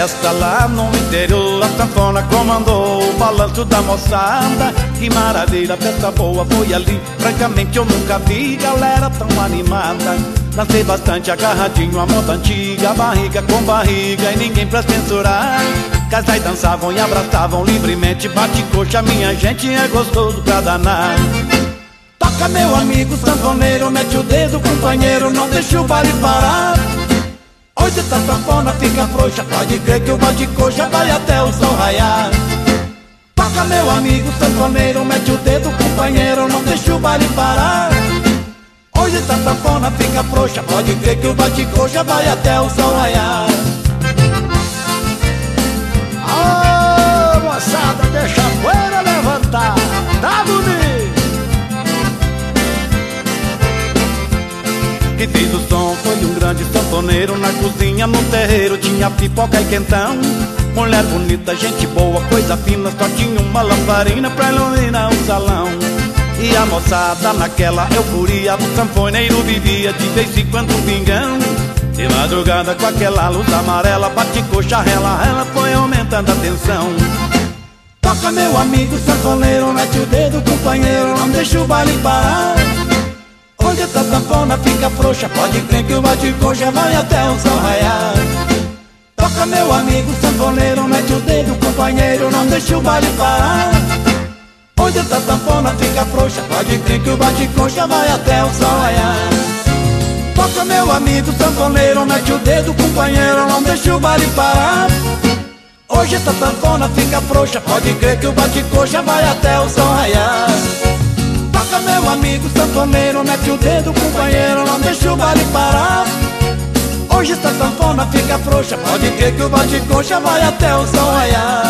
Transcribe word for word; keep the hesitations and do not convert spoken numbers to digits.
festa lá no interior, a sanfona comandou o balanço da moçada. Que maravilha, festa boa foi ali, francamente eu nunca vi galera tão animada. Dancei bastante agarradinho, a moda antiga, barriga com barriga e ninguém pra censurar. Casais dançavam e abraçavam livremente, bate coxa, minha gente, é gostoso pra danar. Toca meu amigo sanfoneiro, mete o dedo companheiro, não deixa o baile parar. Hoje essa sanfona fica frouxa, pode crer que o bate-coxa vai até o sol raiar. Toca meu amigo sanfoneiro, mete o dedo companheiro, não deixa o baile parar. Hoje essa sanfona fica frouxa, pode crer que o bate-coxa vai até o sol raiar. Ô moçada, deixa a poeira levantar, tá bonito? Quem fez o som foi um grande sanfoneiro. Na cozinha, no terreiro, tinha pipoca e quentão. Mulher bonita, gente boa, coisa fina, só tinha uma lamparina pra iluminar o salão. E a moçada naquela euforia, o sanfoneiro vivia de vez em quando um pingão. De madrugada com aquela luz amarela, bate coxa, rela, ela foi aumentando a tensão. Toca meu amigo sanfoneiro, mete o dedo companheiro, não deixa o baile parar. Onde essa sanfona fica frouxa, pode crer que o bate-coxa vai até o sol raiar. Toca meu amigo sanfoneiro, mete o dedo companheiro, não deixa o baile parar. Onde essa sanfona fica frouxa, pode crer que o bate-coxa vai até o sol raiar. Toca meu amigo sanfoneiro, mete o dedo companheiro, não deixa o baile parar. Hoje essa sanfona fica frouxa, pode crer que o bate-coxa vai até o sol raiar. Toca meu amigo sanfoneiro, mete o dedo companheiro, não deixa o baile parar. Hoje essa sanfona fica frouxa, pode crer que o bate-coxa vai até o sol raiar.